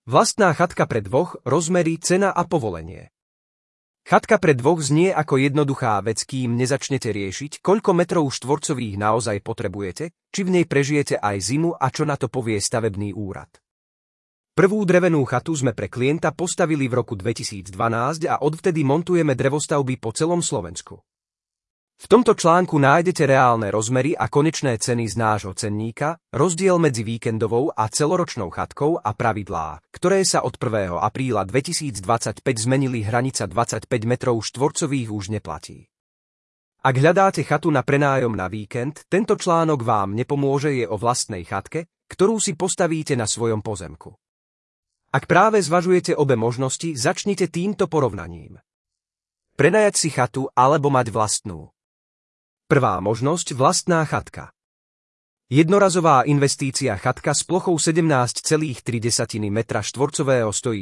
Vlastná chatka pre dvoch, rozmery, cena a povolenie. Chatka pre dvoch znie ako jednoduchá vec, kým nezačnete riešiť, koľko metrov štvorcových naozaj potrebujete, či v nej prežijete aj zimu a čo na to povie stavebný úrad. Prvú drevenú chatu sme pre klienta postavili v roku 2012 a odvtedy montujeme drevostavby po celom Slovensku. V tomto článku nájdete reálne rozmery a konečné ceny z nášho cenníka, rozdiel medzi víkendovou a celoročnou chatkou a pravidlá, ktoré sa od 1. apríla 2025 zmenili. Hranica 25 metrov štvorcových už neplatí. Ak hľadáte chatu na prenájom na víkend, tento článok vám nepomôže, je o vlastnej chatke, ktorú si postavíte na svojom pozemku. Ak práve zvažujete obe možnosti, začnite týmto porovnaním. Prenajať si chatu alebo mať vlastnú. Prvá možnosť, vlastná chatka. Jednorazová investícia chatka s plochou 17,3 metra štvorcového stojí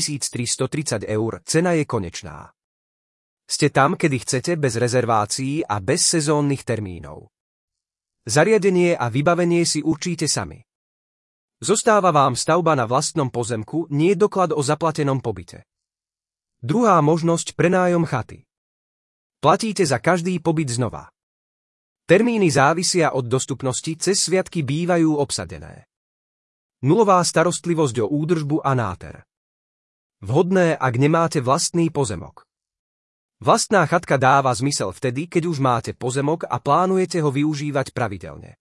4330 €, cena je konečná. Ste tam, kedy chcete, bez rezervácií a bez sezónnych termínov. Zariadenie a vybavenie si určíte sami. Zostáva vám stavba na vlastnom pozemku, nie doklad o zaplatenom pobyte. Druhá možnosť, prenájom chaty. Platíte za každý pobyt znova. Termíny závisia od dostupnosti, cez sviatky bývajú obsadené. Nulová starostlivosť o údržbu a náter. Vhodné, ak nemáte vlastný pozemok. Vlastná chatka dáva zmysel vtedy, keď už máte pozemok a plánujete ho využívať pravidelne.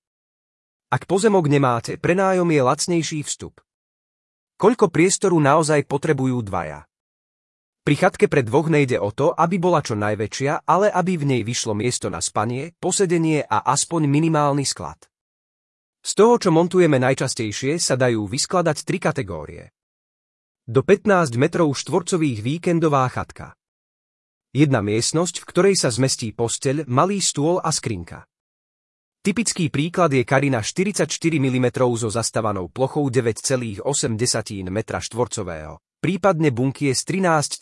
Ak pozemok nemáte, prenájom je lacnejší vstup. Koľko priestoru naozaj potrebujú dvaja? Pri chatke pre dvoch nejde o to, aby bola čo najväčšia, ale aby v nej vyšlo miesto na spanie, posedenie a aspoň minimálny sklad. Z toho, čo montujeme najčastejšie, sa dajú vyskladať 3 kategórie. Do 15 metrov štvorcových víkendová chatka. Jedna miestnosť, v ktorej sa zmestí posteľ, malý stôl a skrinka. Typický príklad je Karina 44 mm so zastavanou plochou 9,8 metra štvorcového. Prípadne bunkie z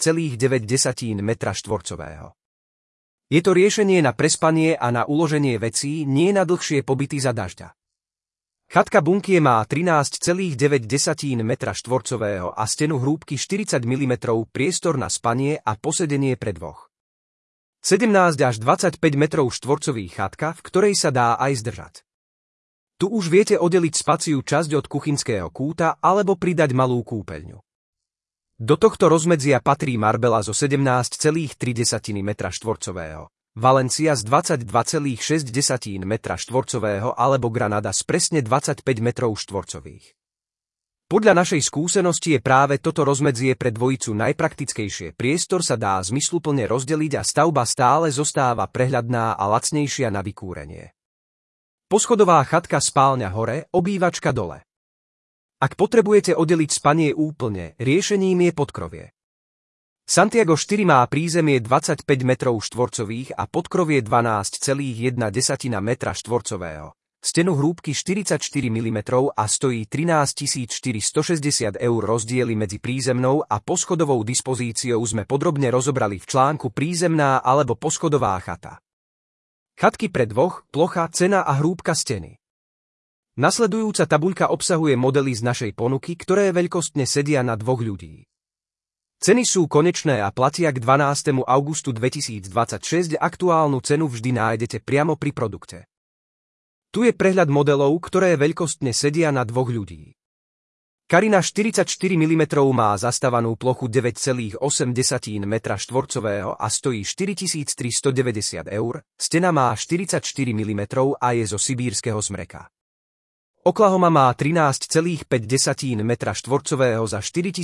13,9 metra štvorcového. Je to riešenie na prespanie a na uloženie vecí, nie na dlhšie pobyty za dažďa. Chatka bunkie má 13,9 metra štvorcového a stenu hrúbky 40 mm, priestor na spanie a posedenie pre dvoch. 17 až 25 metrov štvorcových chatka, v ktorej sa dá aj zdržať. Tu už viete oddeliť spaciu časť od kuchynského kúta alebo pridať malú kúpeľňu. Do tohto rozmedzia patrí Marbella zo 17,3 metra štvorcového, Valencia z 22,6 metra štvorcového alebo Granada z presne 25 metrov štvorcových. Podľa našej skúsenosti je práve toto rozmedzie pre dvojicu najpraktickejšie. Priestor sa dá zmysluplne rozdeliť a stavba stále zostáva prehľadná a lacnejšia na vykúrenie. Poschodová chatka, spálňa hore, obývačka dole. Ak potrebujete oddeliť spanie úplne, riešením je podkrovie. Santiago 4 má prízemie 25 metrov štvorcových a podkrovie 12,1 metra štvorcového, stenu hrúbky 44 mm a stojí 13 460 €. Rozdiely medzi prízemnou a poschodovou dispozíciou sme podrobne rozobrali v článku Prízemná alebo poschodová chata. Chatky pre dvoch, plocha, cena a hrúbka steny. Nasledujúca tabuľka obsahuje modely z našej ponuky, ktoré veľkostne sedia na dvoch ľudí. Ceny sú konečné a platia k 12. augustu 2026. Aktuálnu cenu vždy nájdete priamo pri produkte. Tu je prehľad modelov, ktoré veľkostne sedia na dvoch ľudí. Karina 44 mm má zastavanú plochu 9,8 metra štvorcového a stojí 4390 €, stena má 44 mm a je zo sibírskeho smreka. Oklahoma má 13,5 metra štvorcového za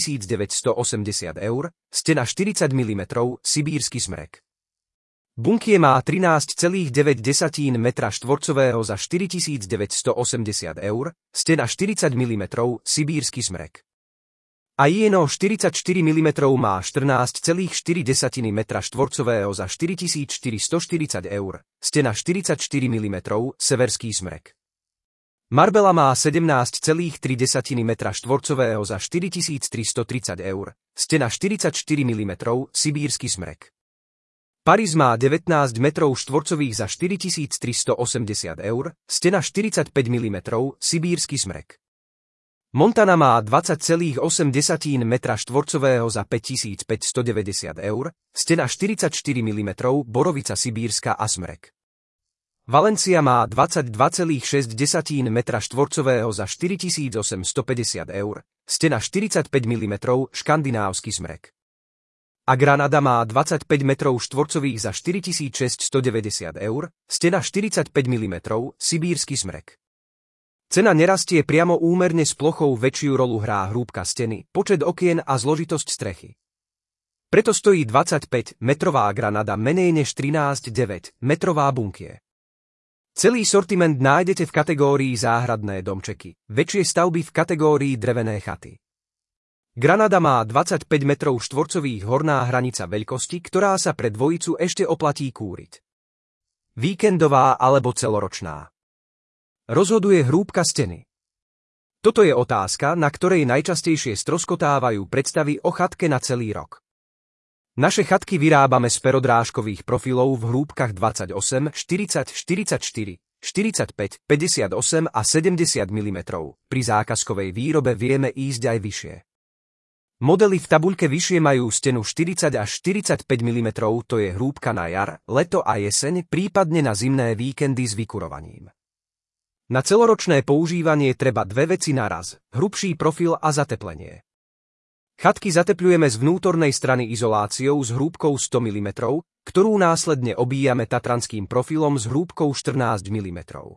4980 €, stena 40 mm, sibírsky smrek. Bunkie má 13,9 metra štvorcového za 4980 €, stena 40 mm, sibírsky smrek. Aieno 44 mm má 14,4 metra štvorcového za 4440 €, stena 44 mm, severský smrek. Marbella má 17,3 metra štvorcového za 4330 €, stena 44 mm, sibírsky smrek. Paris má 19 metrov štvorcových za 4380 €, stena 45 mm, sibírsky smrek. Montana má 20,8 metra štvorcového za 5590 eur, stena 44 mm, borovica sibírska a smrek. Valencia má 22,6 metra štvorcového za 4850 eur, stena 45 mm, škandinávsky smrek. A Granada má 25 metrov štvorcových za 4690 eur, stena 45 mm, sibírsky smrek. Cena nerastie priamo úmerne s plochou, väčšiu rolu hrá hrúbka steny, počet okien a zložitosť strechy. Preto stojí 25-metrová Granada menej než 13,9-metrová Bunkie. Celý sortiment nájdete v kategórii záhradné domčeky, väčšie stavby v kategórii drevené chaty. Granada má 25 metrov štvorcových, horná hranica veľkosti, ktorá sa pre dvojicu ešte oplatí kúriť. Víkendová alebo celoročná. Rozhoduje hrúbka steny. Toto je otázka, na ktorej najčastejšie stroskotávajú predstavy o chatke na celý rok. Naše chatky vyrábame z perodrážkových profilov v hrúbkach 28, 40, 44, 45, 58 a 70 mm. Pri zákazkovej výrobe vieme ísť aj vyššie. Modely v tabuľke vyššie majú stenu 40 až 45 mm, to je hrúbka na jar, leto a jeseň, prípadne na zimné víkendy s vykurovaním. Na celoročné používanie treba dve veci naraz, hrubší profil a zateplenie. Chatky zatepľujeme z vnútornej strany izoláciou s hrúbkou 100 mm, ktorú následne obíjame tatranským profilom s hrúbkou 14 mm.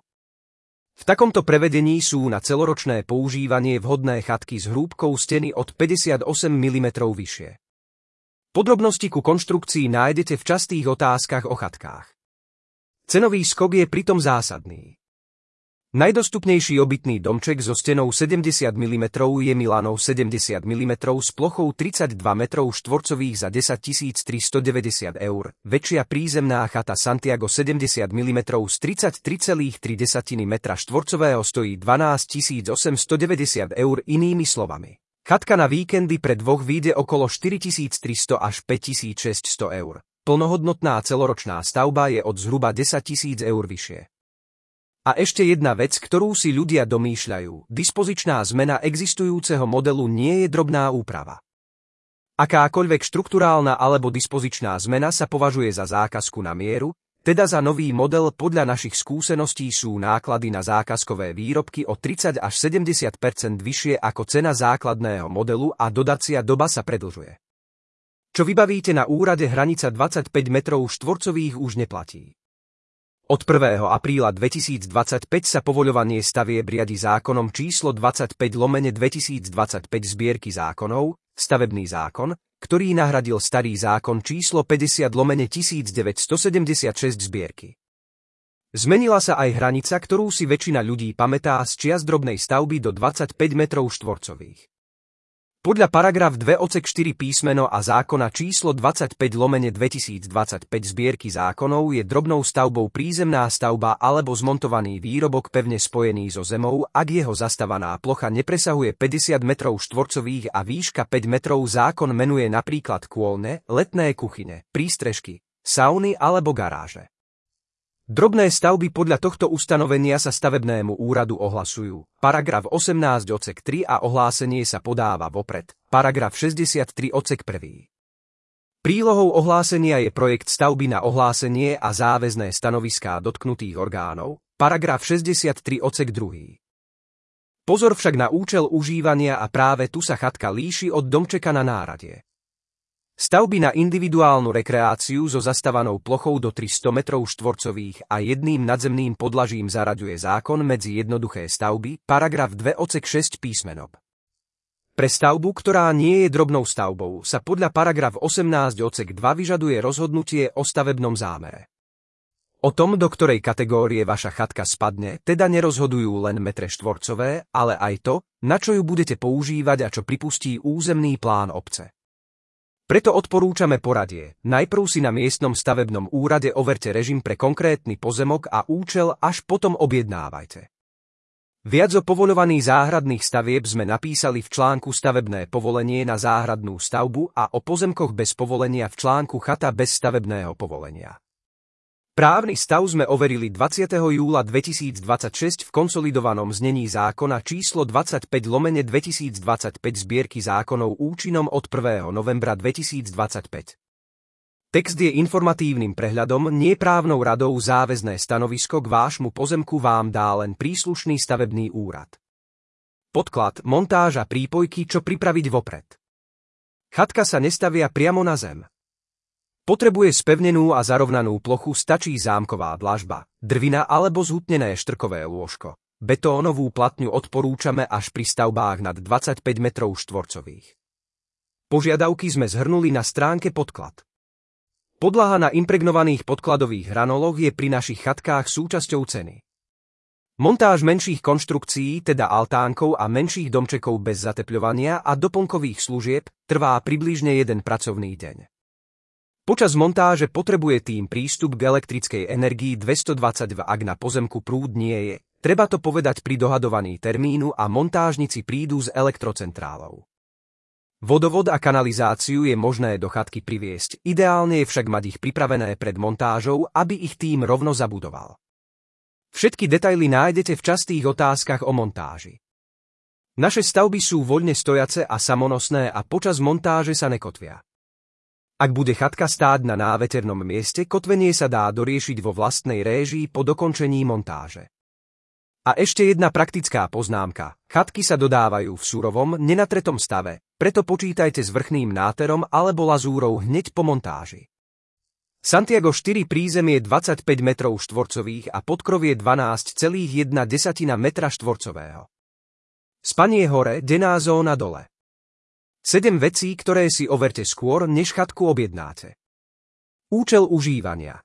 V takomto prevedení sú na celoročné používanie vhodné chatky s hrúbkou steny od 58 mm vyššie. Podrobnosti ku konštrukcii nájdete v častých otázkach o chatkách. Cenový skok je pritom zásadný. Najdostupnejší obytný domček so stenou 70 mm je Milano 70 mm s plochou 32 metrov štvorcových za 10 390 eur, väčšia prízemná chata Santiago 70 mm s 33,3 metra štvorcového stojí 12 890 eur, inými slovami. Chatka na víkendy pre dvoch vyjde okolo 4300 až 5600 eur. Plnohodnotná celoročná stavba je od zhruba 10 000 eur vyššie. A ešte jedna vec, ktorú si ľudia domýšľajú, dispozičná zmena existujúceho modelu nie je drobná úprava. Akákoľvek štrukturálna alebo dispozičná zmena sa považuje za zákazku na mieru, teda za nový model. Podľa našich skúseností sú náklady na zákazkové výrobky o 30 až 70% vyššie ako cena základného modelu a dodacia doba sa predĺžuje. Čo vybavíte na úrade, hranica 25 metrov štvorcových už neplatí. Od 1. apríla 2025 sa povoľovanie stavieb riadi zákonom číslo 25/2025 zbierky zákonov, stavebný zákon, ktorý nahradil starý zákon číslo 50/1976 zbierky. Zmenila sa aj hranica, ktorú si väčšina ľudí pamätá z čias drobnej stavby do 25 metrov štvorcových. Podľa paragraf 2 odsek 4 písmeno a zákona číslo 25/2025 zbierky zákonov je drobnou stavbou prízemná stavba alebo zmontovaný výrobok pevne spojený so zemou, ak jeho zastavaná plocha nepresahuje 50 metrov štvorcových a výška 5 metrov. Zákon menuje napríklad kôlne, letné kuchyne, prístrežky, sauny alebo garáže. Drobné stavby podľa tohto ustanovenia sa stavebnému úradu ohlasujú. Paragraf 18 odsek 3 a ohlásenie sa podáva vopred. Paragraf 63 odsek 1. Prílohou ohlásenia je projekt stavby na ohlásenie a záväzné stanoviská dotknutých orgánov. Paragraf 63 odsek 2. Pozor však na účel užívania, a práve tu sa chatka líši od domčeka na náradie. Stavby na individuálnu rekreáciu so zastavanou plochou do 300 metrov štvorcových a jedným nadzemným podlažím zaraďuje zákon medzi jednoduché stavby, paragraf 2 odsek 6 písmeno. Pre stavbu, ktorá nie je drobnou stavbou, sa podľa paragraf 18 odsek 2 vyžaduje rozhodnutie o stavebnom zámere. O tom, do ktorej kategórie vaša chatka spadne, teda nerozhodujú len metre štvorcové, ale aj to, na čo ju budete používať a čo pripustí územný plán obce. Preto odporúčame poradie. Najprv si na miestnom stavebnom úrade overte režim pre konkrétny pozemok a účel, až potom objednávajte. Viac o povoľovaní záhradných stavieb sme napísali v článku Stavebné povolenie na záhradnú stavbu a o pozemkoch bez povolenia v článku Chata bez stavebného povolenia. Právny stav sme overili 20. júla 2026 v konsolidovanom znení zákona číslo 25/2025 zbierky zákonov účinnom od 1. novembra 2025. Text je informatívnym prehľadom, nie právnou radou. Záväzné stanovisko k vášmu pozemku vám dá len príslušný stavebný úrad. Podklad, montáža prípojky, čo pripraviť vopred. Chatka sa nestavia priamo na zem. Potrebuje spevnenú a zarovnanú plochu, stačí zámková dlažba, drvina alebo zhutnené štrkové lôžko. Betónovú platňu odporúčame až pri stavbách nad 25 metrov štvorcových. Požiadavky sme zhrnuli na stránke podklad. Podlaha na impregnovaných podkladových hranoloch je pri našich chatkách súčasťou ceny. Montáž menších konštrukcií, teda altánkov a menších domčekov bez zatepľovania a doplnkových služieb, trvá približne 1 pracovný deň. Počas montáže potrebuje tým prístup k elektrickej energii 220 V. Ak na pozemku prúd nie je, treba to povedať pri dohadovaní termínu a montážnici prídu s elektrocentrálou. Vodovod a kanalizáciu je možné do chatky priviesť, ideálne je však mať ich pripravené pred montážou, aby ich tým rovno zabudoval. Všetky detaily nájdete v častých otázkach o montáži. Naše stavby sú voľne stojace a samonosné a počas montáže sa nekotvia. Ak bude chatka stáť na náveternom mieste, kotvenie sa dá doriešiť vo vlastnej réžii po dokončení montáže. A ešte jedna praktická poznámka. Chatky sa dodávajú v surovom, nenatretom stave, preto počítajte s vrchným náterom alebo lazúrou hneď po montáži. Santiago 4 prízemie 25 metrov štvorcových a podkrovie 12,1 metra štvorcového. Spanie hore, denná zóna dole. 7 vecí, ktoré si overte skôr, než chatku objednáte. Účel užívania.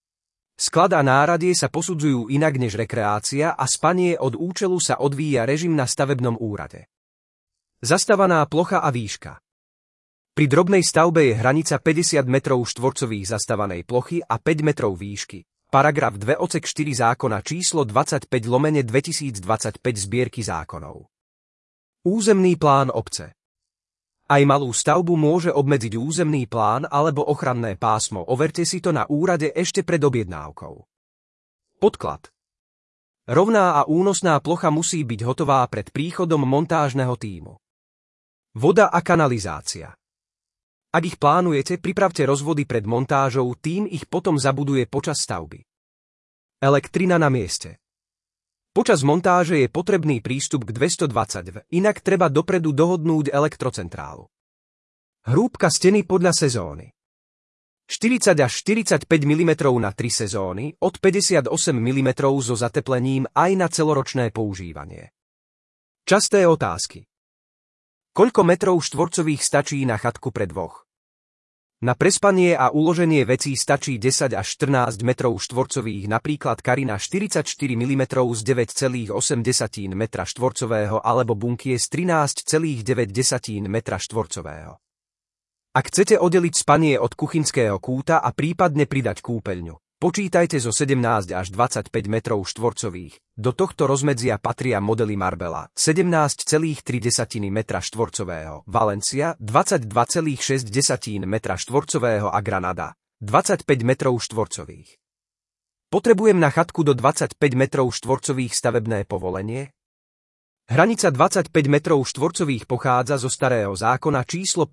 Sklad a náradie sa posudzujú inak než rekreácia a spanie od účelu sa odvíja režim na stavebnom úrade. Zastavaná plocha a výška. Pri drobnej stavbe je hranica 50 metrov štvorcových zastavanej plochy a 5 metrov výšky. Paragraf 2 odsek 4 zákona číslo 25/2025 zbierky zákonov. Územný plán obce. Aj malú stavbu môže obmedziť územný plán alebo ochranné pásmo. Overte si to na úrade ešte pred objednávkou. Podklad. Rovná a únosná plocha musí byť hotová pred príchodom montážneho tímu. Voda a kanalizácia. Ak ich plánujete, pripravte rozvody pred montážou, tým ich potom zabuduje počas stavby. Elektrina na mieste. Počas montáže je potrebný prístup k 220 V, inak treba dopredu dohodnúť elektrocentrálu. Hrúbka steny podľa sezóny. 40 až 45 mm na 3 sezóny, od 58 mm so zateplením aj na celoročné používanie. Časté otázky. Koľko metrov štvorcových stačí na chatku pre dvoch? Na prespanie a uloženie vecí stačí 10 až 14 metrov štvorcových, napríklad karina 44 mm z 9,8 metra štvorcového alebo bunkie z 13,9 metra štvorcového. Ak chcete oddeliť spanie od kuchynského kúta a prípadne pridať kúpeľňu, počítajte zo 17 až 25 metrov štvorcových. Do tohto rozmedzia patria modely Marbella 17,3 metra štvorcového, Valencia 22,6 metra štvorcového a Granada 25 metrov štvorcových. Potrebujem na chatku do 25 metrov štvorcových stavebné povolenie? Hranica 25 metrov štvorcových pochádza zo starého zákona číslo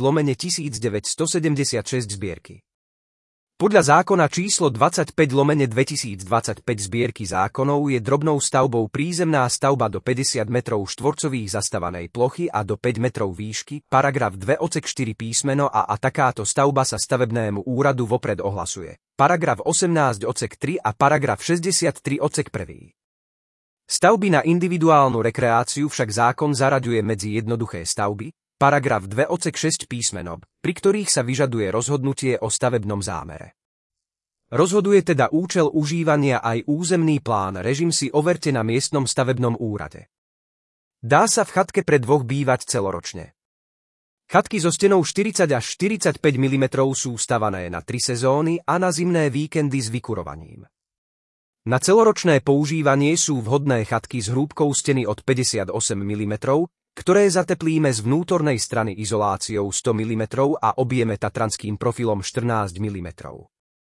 50/1976 zbierky. Podľa zákona číslo 25/2025 zbierky zákonov je drobnou stavbou prízemná stavba do 50 metrov štvorcových zastavanej plochy a do 5 metrov výšky, paragraf 2 odsek 4 písmeno a takáto stavba sa stavebnému úradu vopred ohlasuje. Paragraf 18 odsek 3 a paragraf 63 odsek 1. Stavby na individuálnu rekreáciu však zákon zaraďuje medzi jednoduché stavby, paragraf 2 odsek 6 písmeno, pri ktorých sa vyžaduje rozhodnutie o stavebnom zámere. Rozhoduje teda účel užívania aj územný plán, režim si overte na miestnom stavebnom úrade. Dá sa v chatke pre dvoch bývať celoročne. Chatky so stenou 40 až 45 mm sú stavané na 3 sezóny a na zimné víkendy s vykurovaním. Na celoročné používanie sú vhodné chatky s hrúbkou steny od 58 mm, ktoré zateplíme z vnútornej strany izoláciou 100 mm a objeme tatranským profilom 14 mm.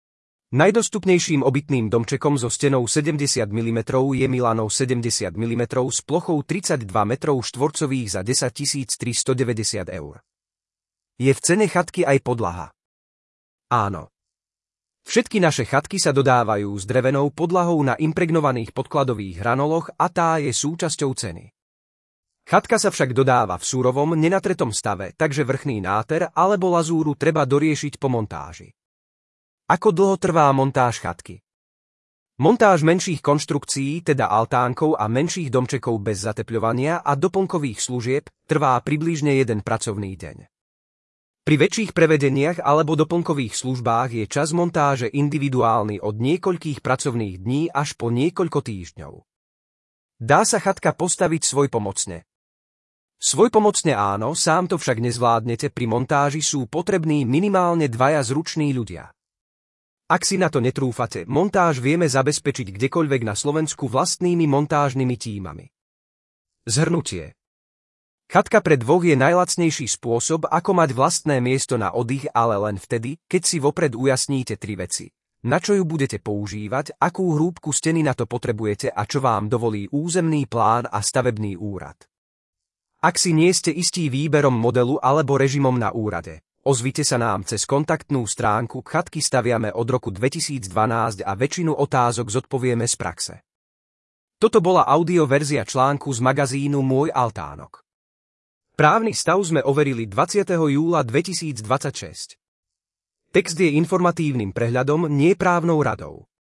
Najdostupnejším obytným domčekom so stenou 70 mm je Milanov 70 mm s plochou 32 m2 za 10 390 €. Je v cene chatky aj podlaha? Áno. Všetky naše chatky sa dodávajú s drevenou podlahou na impregnovaných podkladových hranoloch a tá je súčasťou ceny. Chatka sa však dodáva v surovom, nenatretom stave, takže vrchný náter alebo lazúru treba doriešiť po montáži. Ako dlho trvá montáž chatky? Montáž menších konštrukcií, teda altánkov a menších domčekov bez zatepľovania a doplnkových služieb, trvá približne 1 pracovný deň. Pri väčších prevedeniach alebo doplnkových službách je čas montáže individuálny od niekoľkých pracovných dní až po niekoľko týždňov. Dá sa chatka postaviť svojpomocne? Svojpomocne áno, sám to však nezvládnete, pri montáži sú potrební minimálne 2 zruční ľudia. Ak si na to netrúfate, montáž vieme zabezpečiť kdekoľvek na Slovensku vlastnými montážnymi tímami. Zhrnutie. Chatka pre 2 je najlacnejší spôsob, ako mať vlastné miesto na oddych, ale len vtedy, keď si vopred ujasníte 3 veci. Na čo ju budete používať, akú hrúbku steny na to potrebujete a čo vám dovolí územný plán a stavebný úrad. Ak si nie ste istí výberom modelu alebo režimom na úrade, ozvite sa nám cez kontaktnú stránku. Chatky staviame od roku 2012 a väčšinu otázok zodpovieme z praxe. Toto bola audioverzia článku z magazínu Môj altánok. Právny stav sme overili 20. júla 2026. Text je informatívnym prehľadom, nie právnou radou.